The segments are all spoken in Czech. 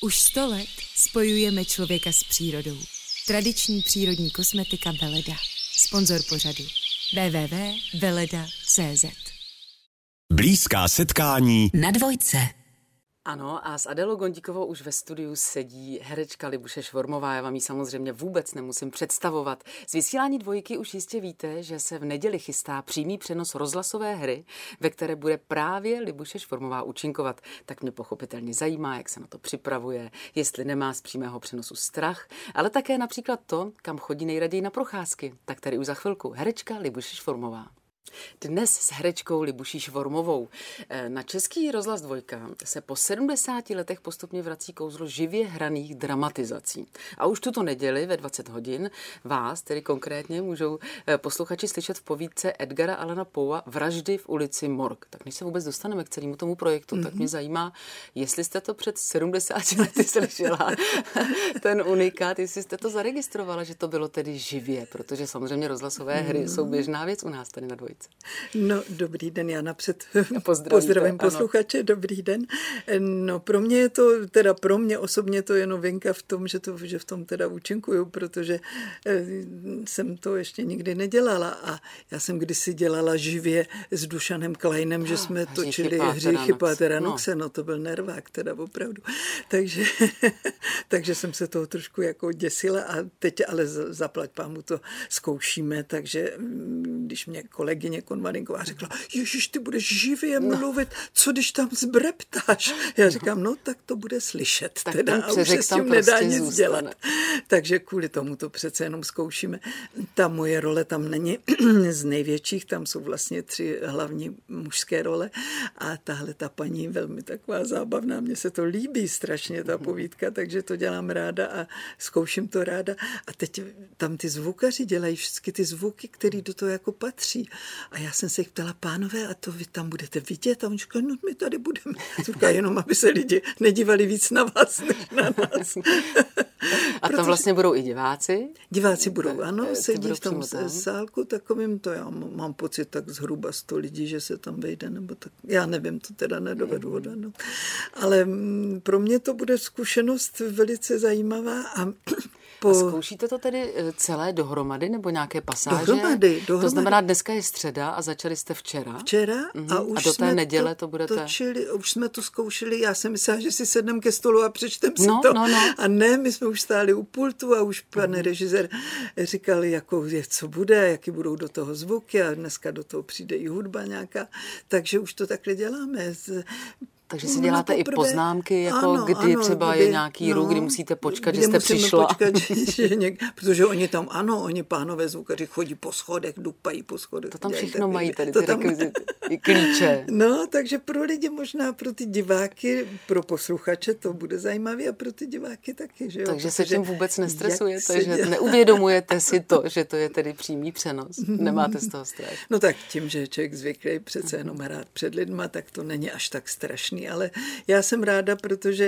Už 100 let spojujeme člověka s přírodou. Tradiční přírodní kosmetika Veleda. Sponzor pořadu www.veleda.cz. Blízká setkání na Dvojce. Ano, a s Adelou Gondíkovou už ve studiu sedí herečka Libuše Švormová. Já vám ji samozřejmě vůbec nemusím představovat. Z vysílání Dvojky už jistě víte, že se v neděli chystá přímý přenos rozhlasové hry, ve které bude právě Libuše Švormová účinkovat. Tak mě pochopitelně zajímá, jak se na to připravuje, jestli nemá z přímého přenosu strach, ale také například to, kam chodí nejraději na procházky. Tak tady už za chvilku herečka Libuše Švormová. Dnes s herečkou Libuší Švormovou. Na Český rozhlas Dvojka se po 70 letech postupně vrací kouzlo živě hraných dramatizací. A už tuto neděli ve 20 hodin vás, tedy konkrétně, můžou posluchači slyšet v povídce Edgara Allena Poea Vraždy v ulici Morgue. Tak než se vůbec dostaneme k celému tomu projektu, tak mě zajímá, jestli jste to před 70 lety slyšela, ten unikát, jestli jste to zaregistrovala, že to bylo tedy živě, protože samozřejmě rozhlasové hry jsou běžná věc u nás tady na Dvojce. No, dobrý den, já napřed pozdravím posluchače, dobrý den. No, pro mě je to, teda pro mě osobně to je novinka v tom, že v tom teda účinkuju, protože jsem to ještě nikdy nedělala a já jsem kdysi dělala živě s Dušanem Kleinem, že jsme točili Hříchy Pátera Noxe, no to byl nervák teda opravdu. Takže jsem se toho trošku jako děsila a teď ale zaplať pámu to zkoušíme, takže když mě kolegyně Konvalinková řekla, Ježiš, ty budeš živě mluvit, co když tam zbreptáš? Já říkám, no tak to bude slyšet tak teda a už se s tím nedá nic dělat. Takže kvůli tomu to přece jenom zkoušíme. Ta moje role tam není z největších, tam jsou vlastně 3 hlavní mužské role a tahle ta paní velmi taková zábavná, mně se to líbí strašně ta povídka, takže to dělám ráda a zkouším to ráda a teď tam ty zvukaři dělají všechny ty zvuky, které do toho jako patří. A já jsem se jich ptala, pánové, a to vy tam budete vidět? A oni říkají, no my tady budeme. Říká, jenom aby se lidi nedívali víc na vás, než na nás. A tam vlastně budou i diváci? Diváci budou, ano, sedí v tom sálku takovým, to já mám pocit tak zhruba 100 lidí, že se tam vejde, nebo tak, já nevím, to teda nedovedu odhadnout. Ale pro mě to bude zkušenost velice zajímavá a A zkoušíte to tedy celé dohromady nebo nějaké pasáže? Dohromady. To znamená, dneska je středa a začali jste včera? A už a do té neděle to budete... Točili, už jsme to zkoušeli, já jsem myslela, že si sednem ke stolu a přečtem si to. No. A ne, my jsme už stáli u pultu a už pan režisér říkal, jako, co bude, jaký budou do toho zvuky a dneska do toho přijde i hudba nějaká. Takže už to takle děláme. Takže si děláte i poznámky, jako kdy třeba je nějaký růk, kdy musíte počkat, že jste přišla. Počkat, protože oni tam, oni pánové zvukaři chodí po schodech, dupají po schodech. To tam všechno mají tady, ty rekvizity, i klíče. No, takže pro lidi možná, pro ty diváky, pro posluchače to bude zajímavé a pro ty diváky taky. Že jo? Takže se tím vůbec nestresujete, že neuvědomujete si to, že to je tedy přímý přenos. Nemáte z toho strach. No tak tím, že je člověk zvyklý přece jenom hrát před lidma, tak to není až tak strašný. Ale já jsem ráda, protože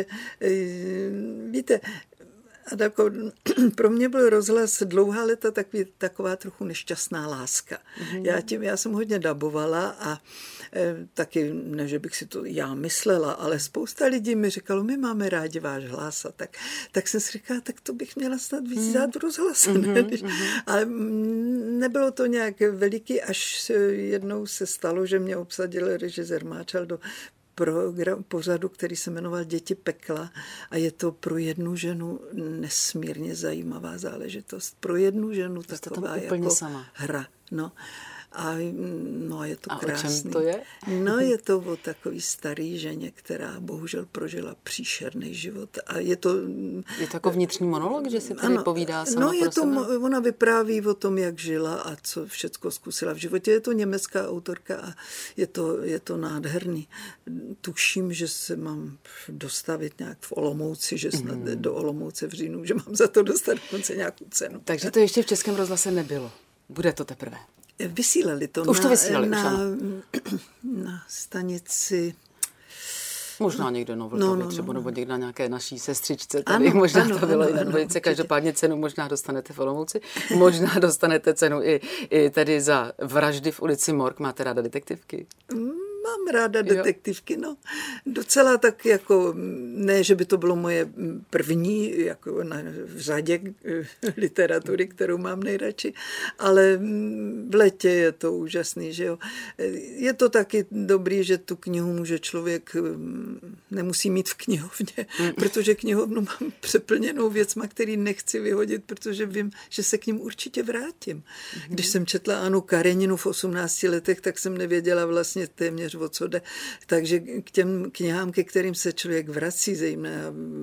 víte, Adalko, pro mě byl rozhlas dlouhá léta taková trochu nešťastná láska. Já jsem hodně dabovala a taky, ne, že bych si to já myslela, ale spousta lidí mi říkalo, my máme rádi váš hlas a tak jsem si říkala, tak to bych měla snad víc dát v rozhlase. Ale nebylo to nějak veliký, až jednou se stalo, že mě obsadil režisér Máčal do pořadu, který se jmenoval Děti pekla a je to pro jednu ženu nesmírně zajímavá záležitost. Pro jednu ženu taková jako sama. Hra. No. A je to krásný. O čem to je? No, je to o takový starý ženě, která bohužel prožila příšerný život. A je to jako vnitřní monolog, že si tady povídá sama pro sebe? Ona vypráví o tom, jak žila a co všecko zkusila v životě. Je to německá autorka a je to nádherný. Tuším, že se mám dostavit nějak v Olomouci, že snad do Olomouce v říjnu, že mám za to dostat dokonce nějakou cenu. Takže to ještě v Českém rozhlase nebylo. Bude to teprve. Vysílali to už to vysílali, na stanici. Možná někde na Vltavě, třeba nebo někde na nějaké naší sestřičce. Tady možná to bylo i na Dvojice. Každopádně cenu možná dostanete v Olomouci. Možná dostanete cenu i tedy za Vraždy v ulici Morgue. Máte ráda detektivky? mám ráda detektivky, no. Docela tak jako, ne, že by to bylo moje první jako v řadě literatury, kterou mám nejradši, ale v létě je to úžasný, že jo. Je to taky dobrý, že tu knihu může člověk, nemusí mít v knihovně, protože knihovnu mám přeplněnou věcma, který nechci vyhodit, protože vím, že se k ním určitě vrátím. Když jsem četla Annu Kareninu v 18 letech, tak jsem nevěděla vlastně téměř o co jde. Takže k těm knihám, ke kterým se člověk vrací, zejména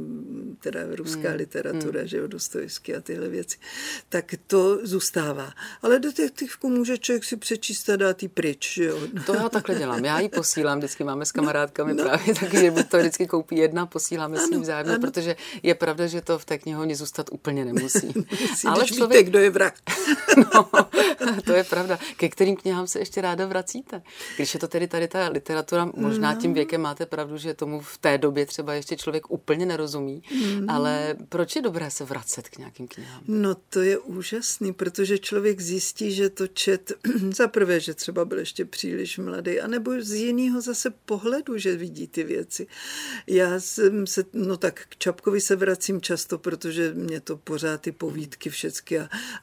teda ruská literatura, že jo, Dostojevský a tyhle věci, tak to zůstává. Ale detektivku může člověk si přečíst a dát jí pryč, že jo. To já takhle dělám. Já ji posílám, vždycky máme s kamarádkami právě taky, že buď to vždycky koupí jedna, posíláme s ním vzájemně, protože je pravda, že to v té knihovně zůstat úplně nemusí. Ale člověk... víte, kdo je vrah. No, to je pravda. Ke kterým knihám se ještě ráda vracíte? Když je to tedy tady ta literatura, možná tím věkem máte pravdu, že tomu v té době třeba ještě člověk úplně nerozumí, ale proč je dobré se vracet k nějakým knihám? No to je úžasný, protože člověk zjistí, že to čet za prvé, že třeba byl ještě příliš mladý, anebo z jiného zase pohledu, že vidí ty věci. Já jsem se, no tak k Čapkovi se vracím často, protože mě to pořád ty povídky všecky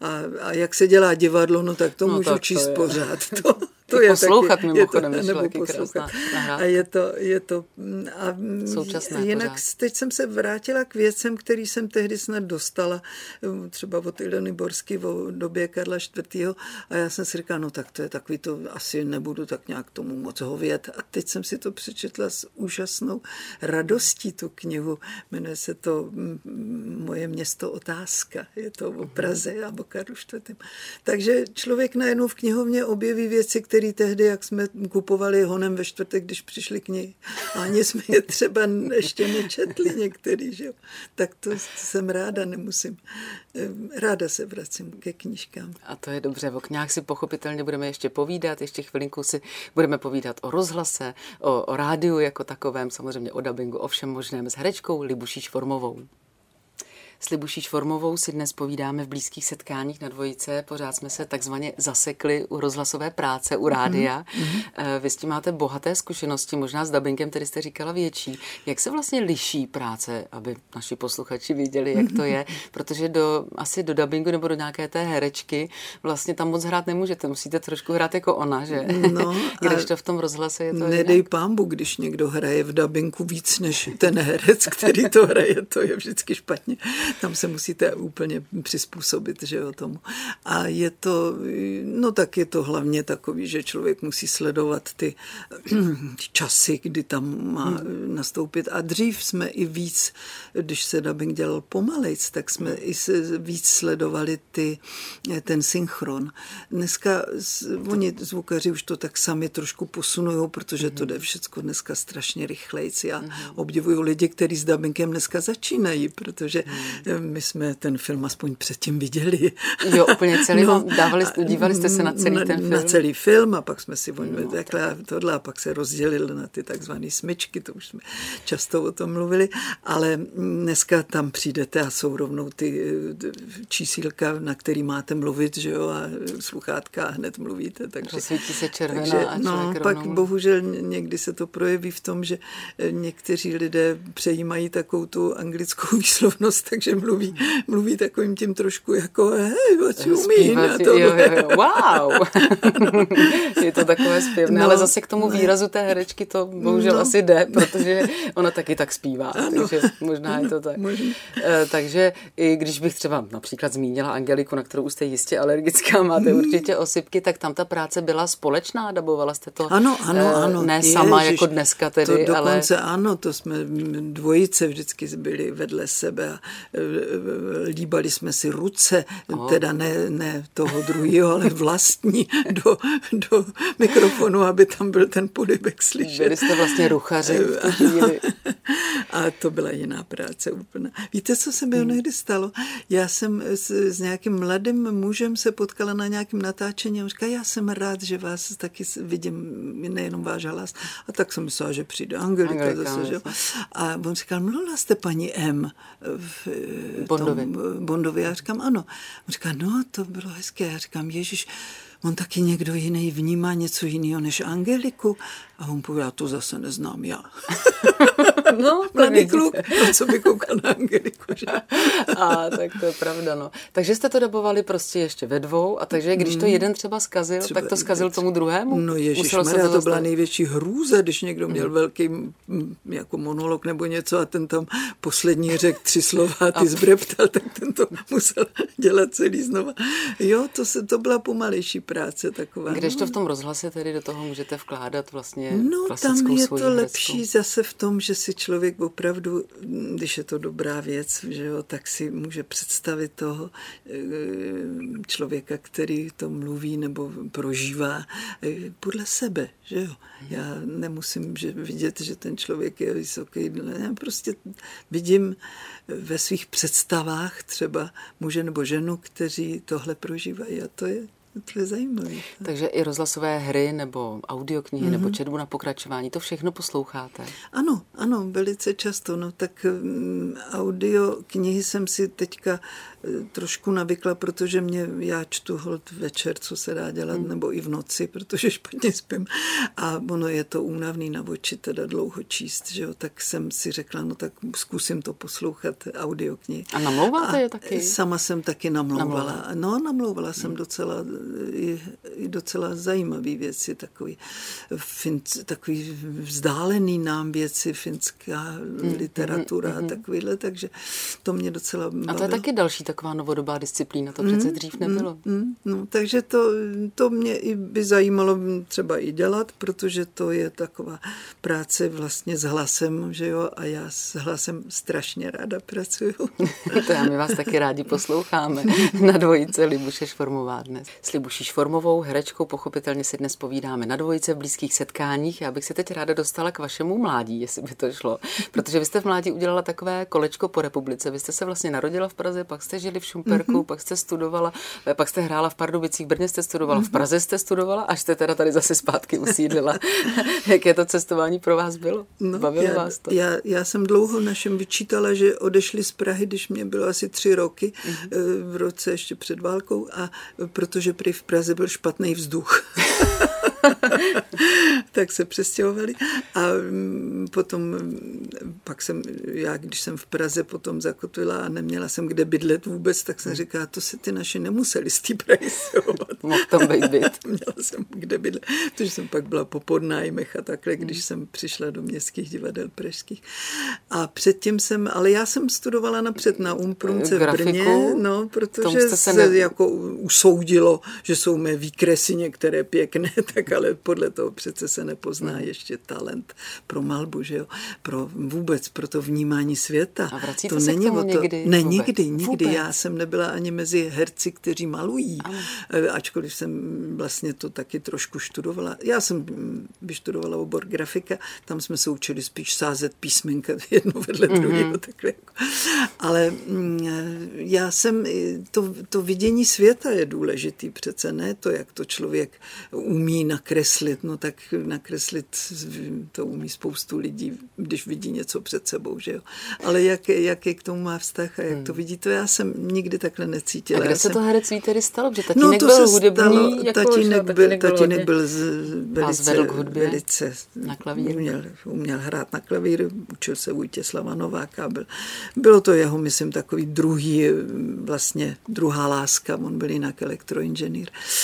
a jak se dělá divadlo, no tak to můžu číst pořád. To je poslouchat taky, mimochodem, je to, nebo poslouchat. A je to a současné jinak pořád. Teď jsem se vrátila k věcem, který jsem tehdy snad dostala, třeba od Ilony Borský o době Karla IV. A já jsem si říkala, no tak to je takový, to asi nebudu tak nějak tomu moc hovět. A teď jsem si to přečetla s úžasnou radostí, tu knihu. Jmenuje se to Moje město otázka. Je to o Praze a o Karlu IV. Takže člověk najednou v knihovně objeví věci, které tehdy, jak jsme kupovali honem ve čtvrtek, když přišly knihy. A ani jsme je třeba ještě nečetli některý, že jo. Tak to jsem ráda, nemusím. Ráda se vracím ke knížkám. A to je dobře. O knihách si pochopitelně budeme ještě povídat. Ještě chvilinku si budeme povídat o rozhlase, o rádiu jako takovém, samozřejmě o dabingu, o všem možném s herečkou Libuší Švormovou. S Libuší Švormovou si dnes povídáme v blízkých setkáních na Dvojice. Pořád jsme se takzvaně zasekli u rozhlasové práce, u rádia. Vy s tím máte bohaté zkušenosti, možná s dabingem, který jste říkala větší. Jak se vlastně liší práce, aby naši posluchači viděli, jak to je? Protože asi do dabingu nebo do nějaké té herečky vlastně tam moc hrát nemůžete. Musíte trošku hrát jako ona, že? No, když to v tom rozhlase je to nedej jinak. pánbu, když někdo hraje v dabingu víc než ten herec, který to hraje, to je vždycky špatně. Tam se musíte úplně přizpůsobit, že jo, tomu. A je to, no tak je to hlavně takový, že člověk musí sledovat ty časy, kdy tam má nastoupit. A dřív jsme i víc, když se dabing dělal pomalejc, tak jsme i víc sledovali ten synchron. Dneska oni zvukaři už to tak sami trošku posunujou, protože to jde všecko dneska strašně rychlejc. Já obdivuju lidi, kteří s dabingem dneska začínají, protože my jsme ten film aspoň předtím viděli. Jo, úplně celý, dívali jste se na celý ten film? Na celý film a pak jsme si takhle tohle a pak se rozdělili na ty takzvané smyčky, to už jsme často o tom mluvili, ale dneska tam přijdete a jsou rovnou ty čísílka, na který máte mluvit, že jo, a sluchátka a hned mluvíte. Takže rozsvítí se červená a člověk pak bohužel někdy se to projeví v tom, že někteří lidé přejímají takovou tu anglickou výslovnost, takže mluví takovým tím trošku jako hej, what you mean? Jo, wow! Je to takové zpěvné, ale zase k tomu výrazu té herečky to bohužel asi jde, protože ona taky tak zpívá, takže možná je to tak. Takže i když bych třeba například zmínila Angeliku, na kterou jste jistě alergická, máte určitě osypky, tak tam ta práce byla společná, dabovala jste to ano, ne sama jako dneska tedy, to dokonce ale... ano, to jsme dvojice vždycky byli vedle sebe a líbali jsme si ruce, teda ne toho druhého, ale vlastní do mikrofonu, aby tam byl ten polibek slyšet. Byli jste vlastně ruchaři. A to byla jiná práce úplně. Víte, co se mi někdy stalo? Já jsem s nějakým mladým mužem se potkala na nějakém natáčení a on říká, já jsem rád, že vás taky vidím, nejenom váš hlas. A tak jsem myslela, že přijde Angelika zase, že? A on říkal, mluvila jste paní M. v Bondovi. Já říkám, ano. On říká, no, to bylo hezké. Já říkám, Ježiš, on taky někdo jiný vnímá něco jiného než Angeliku. A on pověděl, to zase neznám já. No, mladý kluk, co by koukal na Angeliku, že? A tak to je pravda, no. Takže jste to dabovali prostě ještě ve dvou a takže když to jeden třeba zkazil, tak to zkazil tomu druhému? No ježišmarja, to byla největší hrůza, když někdo měl velký jako monolog nebo něco a ten tam poslední řekl 3 slova a ty zbreptal, tak ten to musel dělat celý znova. Jo, to byla pomalejší práce taková. Kdežto v tom rozhlase tedy do toho můžete vkládat vlastně klasickou tam je to lepší zase v tom, že si člověk opravdu, když je to dobrá věc, že jo, tak si může představit toho člověka, který to mluví nebo prožívá podle sebe, že jo. Já nemusím vidět, že ten člověk je vysoký, já prostě vidím ve svých představách třeba muže nebo ženu, kteří tohle prožívají a to je zajímavé. Takže i rozhlasové hry nebo audioknihy nebo četbu na pokračování, to všechno posloucháte? Ano, velice často. No tak audioknihy jsem si teďka trošku navykla, protože já čtu holt večer, co se dá dělat, nebo i v noci, protože špatně spím. A ono je to únavný na oči, teda dlouho číst, že jo, tak jsem si řekla, no tak zkusím to poslouchat audioknihy. A namlouváte je taky? Sama jsem taky namlouvala. No, namlouvala jsem docela zajímavý věci, takový vzdálený nám věci, finská literatura a takovýhle, takže to mě docela bavilo. A to je taky další taková novodobá disciplína, to přece dřív nebylo. No, takže to mě i by zajímalo třeba i dělat, protože to je taková práce vlastně s hlasem, že jo, a já s hlasem strašně ráda pracuju. To my vás taky rádi posloucháme na dvojice Libuše Švormová dnes. S Libuší Švormovou, herečkou, pochopitelně si dnes povídáme na dvojice v blízkých setkáních. Já bych se teď ráda dostala k vašemu mládí, jestli by to šlo. Protože vy jste v mládí udělala takové kolečko po republice. Vy jste se vlastně narodila v Praze, pak jste žili v Šumperku, pak jste studovala, pak jste hrála v Pardubicích, v Brně jste studovala, v Praze jste studovala, až jste teda tady zase zpátky usídlila. Jaké to cestování pro vás bylo? Bavilo vás to? Já jsem dlouho našem vyčítala, že odešli z Prahy, když mě bylo asi 3 roky, v roce ještě před válkou, a protože prý v Praze byl špatný vzduch. Tak se přestěhovali a potom když jsem v Praze potom zakotvila a neměla jsem kde bydlet vůbec, tak jsem říkala, to se ty naši nemuseli z té Prahy stěhovat. Mohl tam být byt. Měla jsem kde bydlet, protože jsem pak byla po podnájmech a takhle, když jsem přišla do městských divadel pražských. A předtím ale já jsem studovala napřed na Umprumce v Brně, no, protože se jako usoudilo, že jsou mé výkresy některé pěkné, tak ale podle toho přece se nepozná ještě talent pro malbu, že jo? Vůbec pro to vnímání světa. A vracíte se k tomu někdy? Ne, nikdy. Já jsem nebyla ani mezi herci, kteří malují. Ačkoliv jsem vlastně to taky trošku študovala. Já jsem vyštudovala obor grafika, tam jsme se učili spíš sázet písmenka jedno vedle druhého. Takhle. Ale já jsem, to vidění světa je důležitý přece, ne to, jak to člověk umí nakreslit, no tak nakreslit to umí spoustu lidí, když vidí něco před sebou, že jo. Ale jaký k tomu má vztah a jak to vidí, to já jsem nikdy takhle necítila. A kde se to herectví tedy stalo? Protože tatínek byl hudební, tatínek byl velice na klavír. Uměl hrát na klavír, učil se u Vítězslava Nováka. Bylo to jeho, myslím, takový druhá láska, on byl jinak elektroinženýr.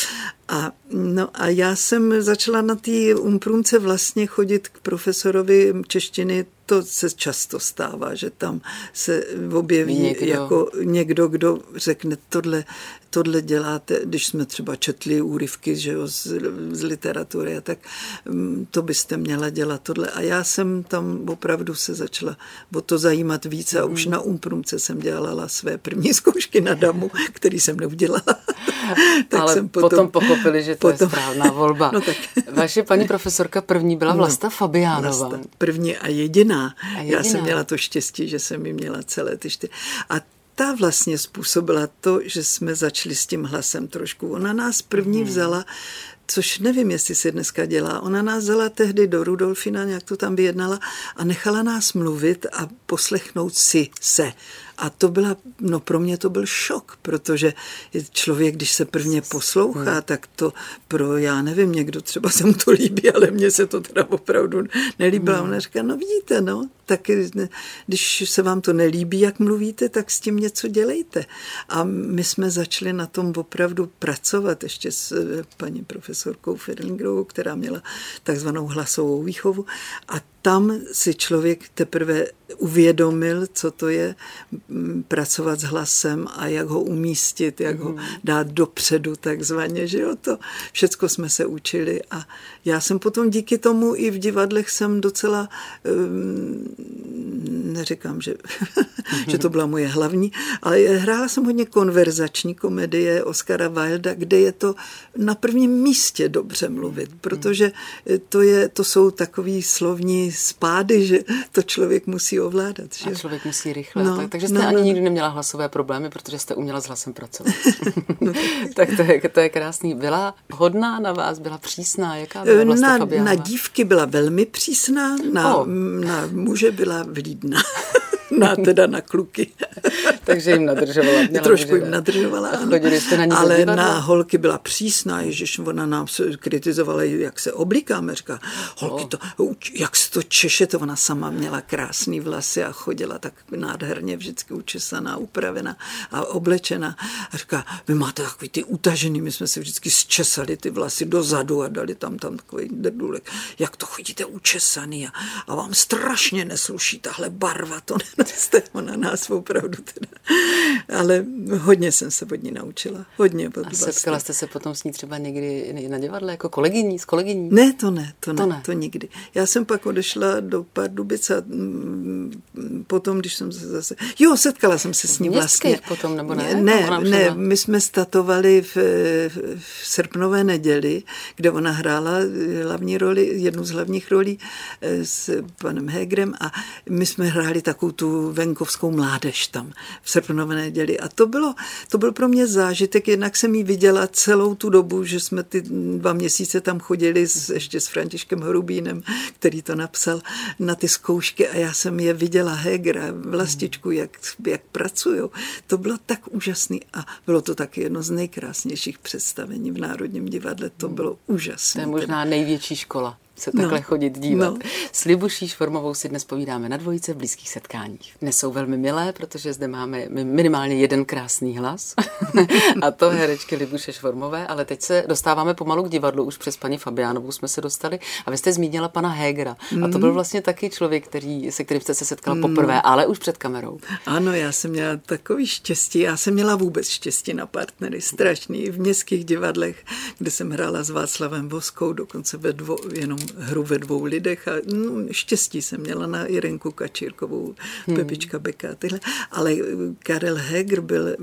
A já jsem začala na té Umprumce vlastně chodit k profesorovi češtiny. To se často stává, že tam se objeví jako někdo, kdo řekne, tohle děláte, když jsme třeba četli úryvky, že jo, z literatury, tak to byste měla dělat tohle. A já jsem tam opravdu se začala o to zajímat víc a už na Umprumce jsem dělala své první zkoušky na damu, který jsem neudělala. Tak ale jsem potom pochopili, že to je správná volba. No tak. Vaše paní profesorka první byla Vlasta Fabiánová. První a jediná. Já jsem měla to štěstí, že jsem ji měla celé ty 4. A ta vlastně způsobila to, že jsme začali s tím hlasem trošku. Ona nás první vzala což nevím, jestli se dneska dělá. Ona nás vzala tehdy do Rudolfina, nějak to tam vyjednala a nechala nás mluvit a poslechnout si se. A to byla, no pro mě to byl šok, protože člověk, když se prvně poslouchá, tak to já nevím, někdo třeba se mu to líbí, ale mně se to teda opravdu nelíbilo. Ona říká, no vidíte, no, tak když se vám to nelíbí, jak mluvíte, tak s tím něco dělejte. A my jsme začali na tom opravdu pracovat ještě s paní profesorkou Ferlingerovou, která měla takzvanou hlasovou výchovu a tam si člověk teprve uvědomil, co to je pracovat s hlasem a jak ho umístit, jak ho dát dopředu takzvaně, že jo, to všecko jsme se učili a já jsem potom díky tomu i v divadlech jsem docela, neříkám, že, že to byla moje hlavní, ale hrála jsem hodně konverzační komedie Oscara Wilda, kde je to na prvním místě dobře mluvit, protože to jsou takový slovní spády, že to člověk musí ovládat. Že? A člověk musí rychle. No, takže jste ani nikdy neměla hlasové problémy, protože jste uměla s hlasem pracovat. Tak to je krásný. Byla hodná na vás, byla přísná? Jaká byla Vlasta Fabiánová? Na dívky byla velmi přísná, na muže byla vlídná. Teda na kluky. Takže jim nadržovala. Trošku jim nadržovala, ano. Jste na ní ale na holky byla přísná, ježiš, ona nám kritizovala, jak se oblíkáme, říká, holky, jak se to češete, ona sama měla krásný vlasy a chodila tak nádherně, vždycky učesaná, upravená a oblečená. A říká, vy máte takový ty utažený, my jsme si vždycky zčesali ty vlasy dozadu a dali tam takový drdůlek. Jak to chodíte učesaný a vám strašně nesluší tahle barva, to jste ona nás opravdu teda. Ale hodně jsem se od ní naučila. Hodně. A setkala jste se potom s ní třeba někdy na divadle jako s kolegyní? Ne, to nikdy. Já jsem pak odešla do Pardubic a potom, když jsem se zase... setkala jsem se s ní vlastně. Potom, nebo ne? Ne, my jsme statovali v Srpnové neděli, kde ona hrála jednu z hlavních rolí s panem Hegerem a my jsme hráli takovou tu venkovskou mládež tam v Srpnové neděli. A to byl pro mě zážitek, jednak jsem ji viděla celou tu dobu, že jsme ty 2 měsíce tam chodili ještě s Františkem Horubínem, který to napsal na ty zkoušky a já jsem je viděla Hegera, Vlastičku, jak pracujou. To bylo tak úžasný a bylo to taky jedno z nejkrásnějších představení v Národním divadle. To bylo úžasné. To je možná největší škola se takhle chodit dívat. S Libuší Švormovou si dnes povídáme na dvojice v blízkých setkáních. Dnes jsou velmi milé, protože zde máme minimálně jeden krásný hlas a to herečky Libuše Švormové, ale teď se dostáváme pomalu k divadlu, už přes paní Fabiánovou jsme se dostali a vy jste zmínila pana Hegera a to byl vlastně taky člověk, se kterým jste se setkala poprvé, ale už před kamerou. Ano, já jsem měla takový štěstí, já jsem měla vůbec štěstí na partnery, strašný, v městských divadlech, kde jsem hrála s Václavem Voskou, dokonce jenom hru ve 2 lidech a štěstí jsem měla na Jirenku Kačírkovou, Pepička Beka a tyhle. Ale Karel Heger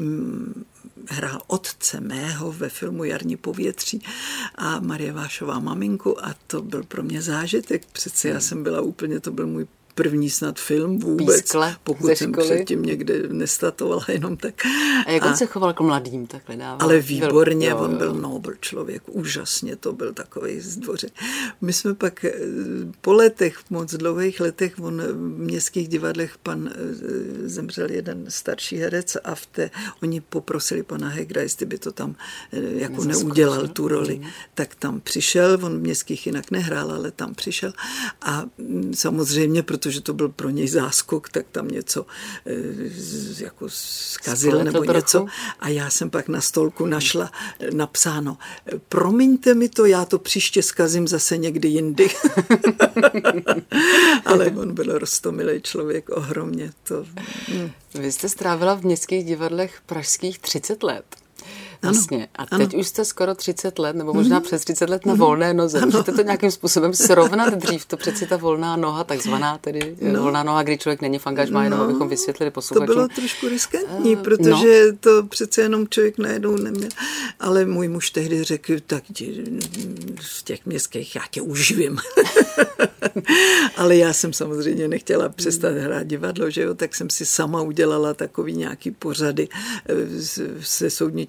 hrál otce mého ve filmu Jarní povětří a Marie Vášová maminku a to byl pro mě zážitek. Přece já jsem byla úplně, to byl můj první snad film vůbec, Pískle, pokud jsem předtím někde nestatovala jenom tak. A jak on se choval jako mladým takhle dával? Ale výborně, on byl nobl člověk, úžasně, to byl takovej zdvoře. My jsme pak po letech, moc dlouhých letech, v městských divadlech zemřel jeden starší herec a oni poprosili pana Hegera, jestli by to tam jako neudělal tu roli. Tak tam přišel, on v městských jinak nehrál, ale tam přišel a samozřejmě, protože to byl pro něj záskok, tak tam něco jako zkazil nebo něco. A já jsem pak na stolku našla napsáno, promiňte mi to, já to příště zkazím zase někdy jindy. Ale on byl roztomilý člověk, ohromně. Vy jste strávila v městských divadlech pražských 30 let. Vlastně. A teď už jste skoro 30 let, nebo možná přes 30 let na volné noze. Můžete to nějakým způsobem srovnat dřív? To přeci ta volná noha, takzvaná tedy volná noha, kdy člověk není v angažmá, jenom abychom vysvětlili posluchačům. To bylo trošku riskantní, protože to přece jenom člověk najednou neměl. Ale můj muž tehdy řekl, tak z těch městských já tě uživím. Ale já jsem samozřejmě nechtěla přestat hrát divadlo, že jo, tak jsem si sama udělala takový nějaký pořady se soudníček František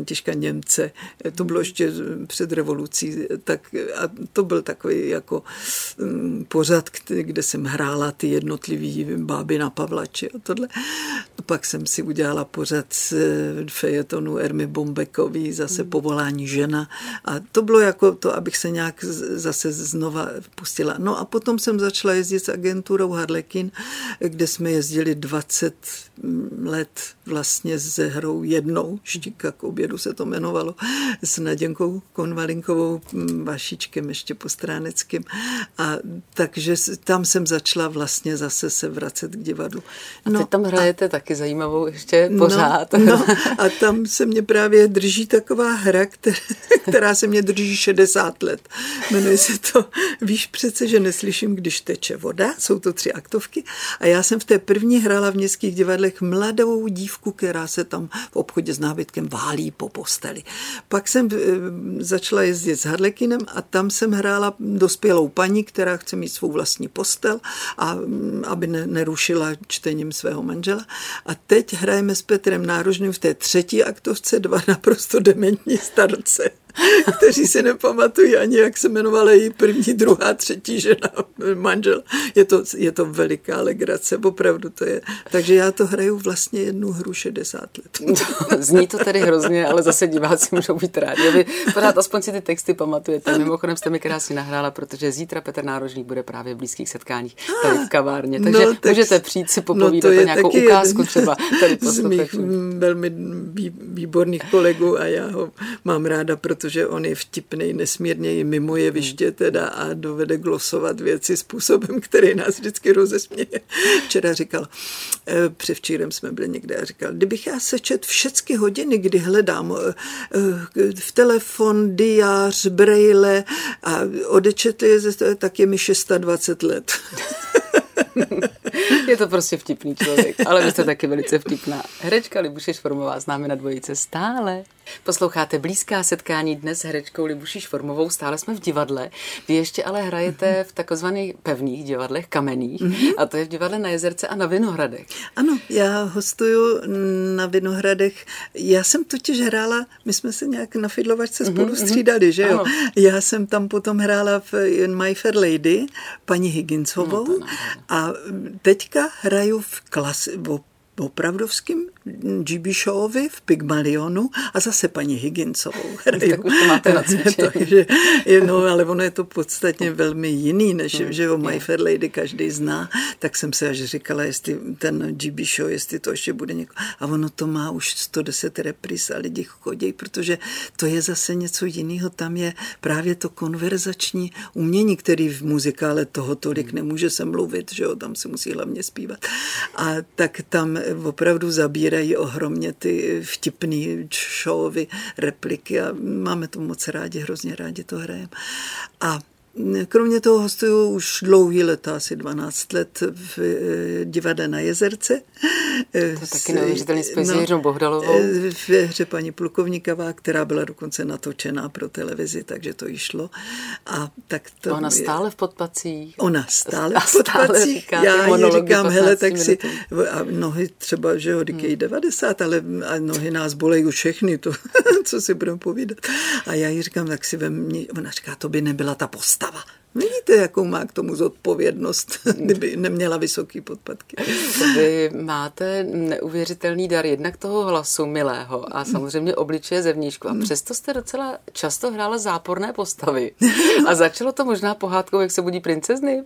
Františka Němce. To bylo ještě před revolucí. Tak, a to byl takový jako pořad, kde jsem hrála ty jednotlivý báby na Pavlači a tohle. Pak jsem si udělala pořad z fejetonu Ermy Bombekový, zase Povolání žena. A to bylo jako to, abych se nějak zase znova pustila. No a potom jsem začala jezdit s agenturou Harlekin, kde jsme jezdili 20 let vlastně s hrou jednou, Štika k obědu se to jmenovalo, s Naděnkou Konvalinkovou, Vašíčkem ještě Postráneckým. A takže tam jsem začala vlastně zase se vracet k divadlu. No, a teď tam hrajete taky zajímavou ještě pořád. No, a tam se mě právě drží taková hra, která se mě drží 60 let. Jmenuje se to Víš přece, že neslyším, když teče voda. Jsou to 3 aktovky. A já jsem v té první hrála v městských divadlech mladou dívku, která se tam v obchodě s nábytkem válí po posteli. Pak jsem začala jezdit s Harlekinem a tam jsem hrála dospělou paní, která chce mít svou vlastní postel, a aby nerušila čtením svého manžela. A teď hrajeme s Petrem Nárožným v té 3. aktovce 2 naprosto dementní starce, kteří si nepamatují ani, jak se jmenovala její první, druhá, třetí žena, manžel. Je to veliká legrace, opravdu to je. Takže já to hraju vlastně jednu hru 60 let. Zní to tedy hrozně, ale zase diváci můžou být rádi. Vy pořád aspoň si ty texty pamatujete. Mimochodem jste mi krásně nahrála, protože zítra Petr Nárožník bude právě v blízkých setkáních tady v kavárně. Takže můžete přijít si popovídat o nějakou ukázku třeba tady posluchačům. Z mých velmi výborných kolegů a já ho mám ráda, protože on je vtipnej, nesmírně i mimo jeviště teda a dovede glosovat věci způsobem, který nás vždycky rozesměje. Včera říkal, převčírem jsme byli někde a říkal, kdybych já sečet všechny hodiny, kdy hledám v telefon, diář, brejle a odečetli je, tak je mi 620 let. Je to prostě vtipný člověk, ale vy jste taky velice vtipná. Herečka Libuše Švormová s námi na dvojice stále. Posloucháte Blízká setkání dnes s herečkou Libuší Švormovou, stále jsme v divadle. Vy ještě ale hrajete v takzvaných pevných divadlech, kamenných, a to je v divadle na Jezerce a na Vinohradech. Ano, já hostuju na Vinohradech. Já jsem totiž hrála, my jsme se nějak na fidlovačce spolu střídali, že jo? Ano. Já jsem tam potom hrála v My Fair Lady, paní Higginsovou, a teďka hraju v opravdovským GB Showovi v Pygmalionu a zase paní Higginsovou hraju. Tak už to máte na cvičení. Takže, no, ale ono je to podstatně velmi jiný, než že o My Fair Lady každý zná, tak jsem se až říkala, jestli ten GB Show, jestli to ještě bude někoho. A ono to má už 110 repris a lidi chodí, protože to je zase něco jiného. Tam je právě to konverzační umění, který v muzikále toho tolik nemůže se mluvit, že jo, tam se musí hlavně zpívat. A tak tam opravdu zabírají ohromně ty vtipný showovy repliky a máme to moc rádi, hrozně rádi to hrajeme. A kromě toho hostuju už dlouhý leta, asi 12 let v divadle na Jezerce. To je taky neuvěřitelný spojení s Jiřou Bohdalovou. V hře paní Plukovníková, která byla dokonce natočená pro televizi, takže to jí šlo. A tak to ona stále v podpacích. Ona stále v podpacích. Já jí říkám, hele, tak si a nohy třeba, že jo, díky 90, ale a nohy nás bolejí už všechny, to, co si budeme povídat. A já jí říkám, tak si vemni, ona říká, to by nebyla ta postava. Vidíte, jakou má k tomu zodpovědnost, kdyby neměla vysoký podpatky. Vy máte neuvěřitelný dar jednak toho hlasu milého a samozřejmě obličeje zevnějšku. A přesto jste docela často hrála záporné postavy. A začalo to možná pohádkou, jak se budí princezny?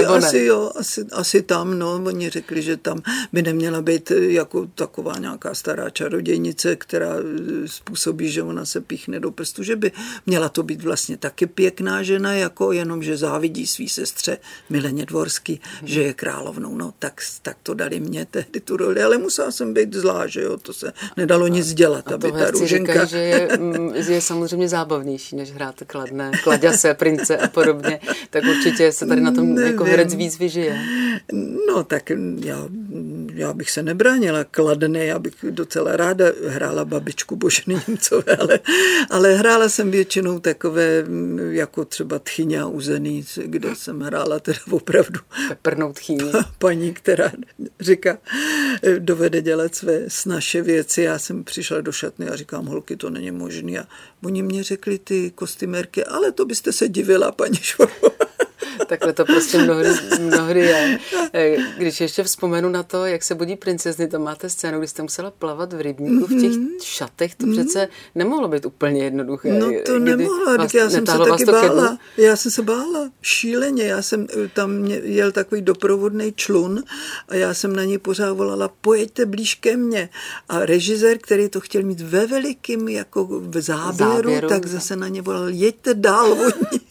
Asi tam, no. Oni řekli, že tam by neměla být jako taková nějaká stará čarodějnice, která způsobí, že ona se píchne do prstu, že by měla to být vlastně taky pěkná žena, jako jenom, že závidí svý sestře Mileně Dvorský, že je královnou. No, tak to dali mě tehdy tu roli, ale musela jsem být zlá, že jo, to se nedalo nic dělat, aby ta Růženka... Říkají, že je samozřejmě zábavnější, než hrát Klaďase, prince a podobně, tak určitě se tady na tom jako herec víc vyžije. No, tak já já bych se nebránila kladné, já bych docela ráda hrála babičku Boženy Němcové, ale hrála jsem většinou takové, jako třeba Tchyně a Uzený, kde jsem hrála teda opravdu Peprnou tchýni. Paní, která říká, dovede dělat své snaše věci. Já jsem přišla do šatny a říkám, holky, to není možný. A oni mě řekli, ty kostymérky, ale to byste se divila, paní Švormová. Takhle to prostě mnohdy je. Když ještě vzpomenu na to, jak se budí princezny, to máte scénu, kdy jste musela plavat v rybníku v těch šatech, to přece nemohlo být úplně jednoduché. No to nemohlo, já jsem se taky bála. Já jsem se bála šíleně. Já jsem tam jel takový doprovodný člun a já jsem na něj pořád volala, pojďte blíž ke mně. A režisér, který to chtěl mít ve velikým, jako v záběru, tak zase na ně volal, jeďte dál od ní.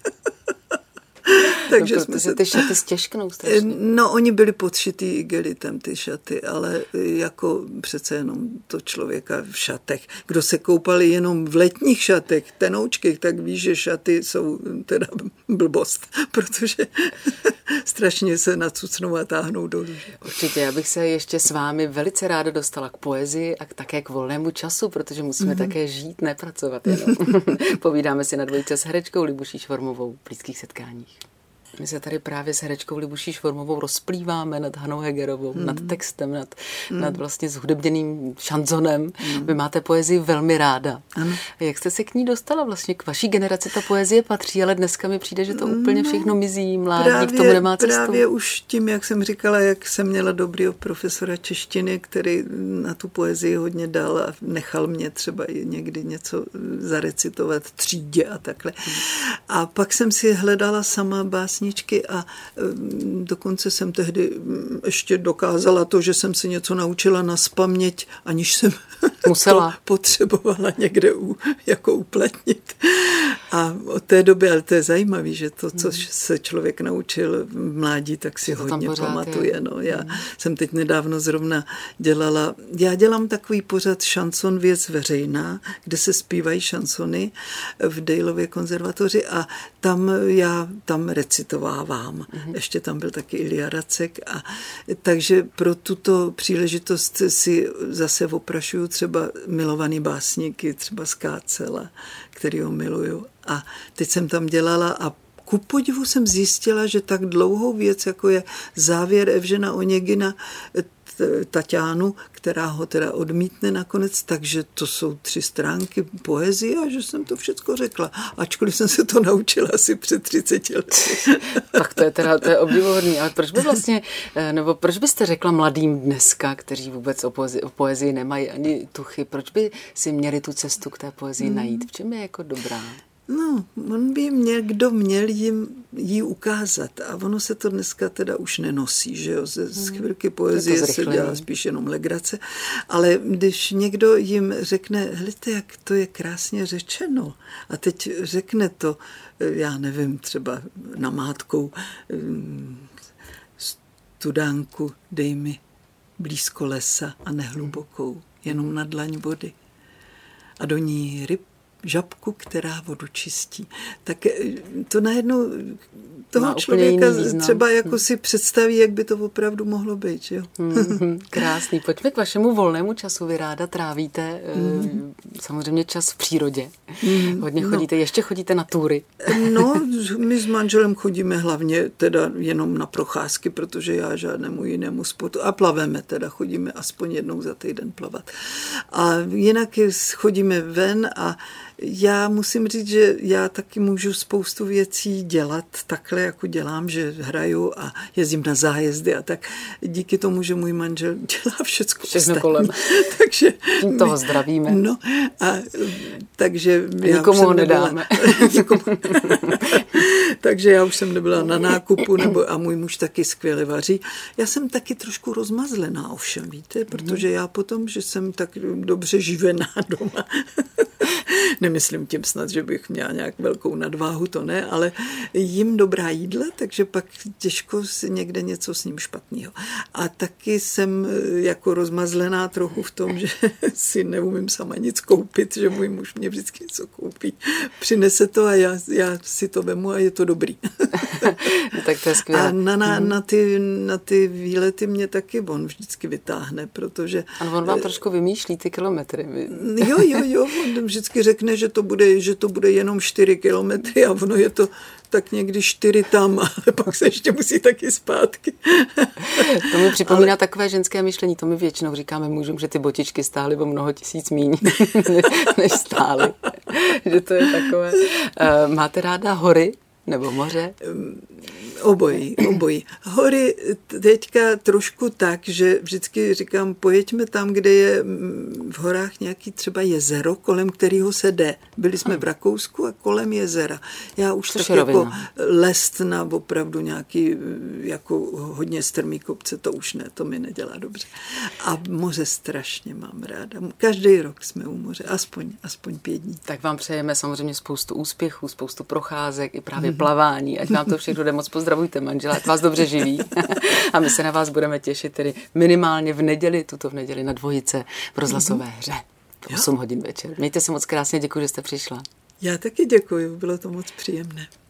Takže jsme se ty šaty stěžknou strašně. No, oni byli podšitý igelitem, ty šaty, ale jako přece jenom to člověka v šatech. Kdo se koupal jenom v letních šatech, tenoučkých, tak ví, že šaty jsou teda blbost, protože strašně se nacucnou a táhnou dolů. Určitě, já bych se ještě s vámi velice ráda dostala k poezii a také k volnému času, protože musíme také žít, nepracovat jenom. Povídáme si na dvojce s herečkou Libuší Švormovou v Blízkých setkáních. My se tady právě s herečkou Libuší Švormovou rozplýváme nad Hanou Hegerovou, nad textem, nad vlastně zhudebněným šanzonem. Vy máte poezii velmi ráda. Jak jste se k ní dostala? Vlastně k vaší generaci ta poezie patří, ale dneska mi přijde, že to úplně všechno mizí, mládí k tomu nemá cestu. Právě už tím, jak jsem říkala, jak jsem měla dobrýho profesora češtiny, který na tu poezii hodně dal a nechal mě třeba i někdy něco zarecitovat v třídě a takhle. A pak jsem si hledala sama básničky a dokonce jsem tehdy ještě dokázala to, že jsem si něco naučila nazpaměť, aniž jsem to potřebovala někde jako uplatnit. A od té doby, ale to je zajímavé, že to, co se člověk naučil v mládí, tak si hodně pamatuje. No, já jsem teď nedávno zrovna já dělám takový pořad Šanson věc veřejná, kde se zpívají šansony v Dejlově konzervatoři a tam recitovávám. Ještě tam byl taky Ilja Racek a takže pro tuto příležitost si zase oprašuju třeba milovaný básníky, třeba Skácela, kterýho miluju. A teď jsem tam dělala a ku podivu jsem zjistila, že tak dlouhou věc, jako je závěr Evžena Oněgina Taťánu, která ho teda odmítne nakonec, takže to jsou 3 stránky poezie a že jsem to všecko řekla. Ačkoliv jsem se to naučila asi před 30 lety. Tak to je obdivuhodný. Ale proč by vlastně, nebo proč byste řekla mladým dneska, kteří vůbec o poezii nemají ani tuchy, proč by si měli tu cestu k té poezii najít? V čem je jako dobrá? No, kdo měl jim jí ukázat a ono se to dneska teda už nenosí, že jo, z chvilky poezie se dělá spíš jenom legrace, ale když někdo jim řekne, hledajte, jak to je krásně řečeno a teď řekne to, já nevím, třeba namátkou studánku dej mi blízko lesa a nehlubokou, jenom na dlaň vody a do ní žabku, která vodu čistí. Tak to najednou toho člověka třeba jako si představí, jak by to opravdu mohlo být. Jo? Krásný. Pojďme k vašemu volnému času. Vy ráda trávíte samozřejmě čas v přírodě. Hodně chodíte, ještě chodíte na túry. No, my s manželem chodíme hlavně teda jenom na procházky, protože já žádnému jinému sportu a plaveme teda, chodíme aspoň jednou za týden plavat. A jinak chodíme ven a já musím říct, že já taky můžu spoustu věcí dělat takhle, jako dělám, že hraju a jezdím na zájezdy a tak. Díky tomu, že můj manžel dělá všechno kolem. Takže toho zdravíme. No a takže nikomu ho nedáme. Takže já už jsem nebyla na nákupu a můj muž taky skvěle vaří. Já jsem taky trošku rozmazlená ovšem, víte, protože já potom, že jsem tak dobře živená doma, Nemyslím tím snad, že bych měla nějak velkou nadváhu, to ne, ale jím dobrá jídla, takže pak těžko si někde něco s ním špatného. A taky jsem jako rozmazlená trochu v tom, že si neumím sama nic koupit, že můj muž mě vždycky něco koupí. Přinese to a já si to vemu a je to dobrý. Tak to je skvělé. A na ty výlety mě taky on vždycky vytáhne, protože... A on vám trošku vymýšlí ty kilometry. Jo, on vždycky řekne, že to bude jenom 4 kilometry a ono je to tak někdy 4 tam, ale pak se ještě musí taky zpátky. To mi připomíná takové ženské myšlení, to my většinou říkáme mužům, že ty botičky stály o mnoho tisíc míň, než stály. Že to je takové. Máte ráda hory nebo moře? Obojí. Hory teďka trošku tak, že vždycky říkám, pojeďme tam, kde je v horách nějaký třeba jezero, kolem kterého se jde. Byli jsme v Rakousku a kolem jezera. Já už tak jako lest na opravdu nějaký jako hodně strmý kopce, to už ne, to mi nedělá dobře. A moře strašně mám ráda. Každý rok jsme u moře, aspoň 5 dní. Tak vám přejeme samozřejmě spoustu úspěchů, spoustu procházek i právě plavání. Ať vám to všechno jde moc. Pozdravujte manžela, ať vás dobře živí. A my se na vás budeme těšit tedy minimálně v neděli na Dvojice v rozhlasové hře. 8 hodin večer. Mějte se moc krásně, děkuji, že jste přišla. Já taky děkuji, bylo to moc příjemné.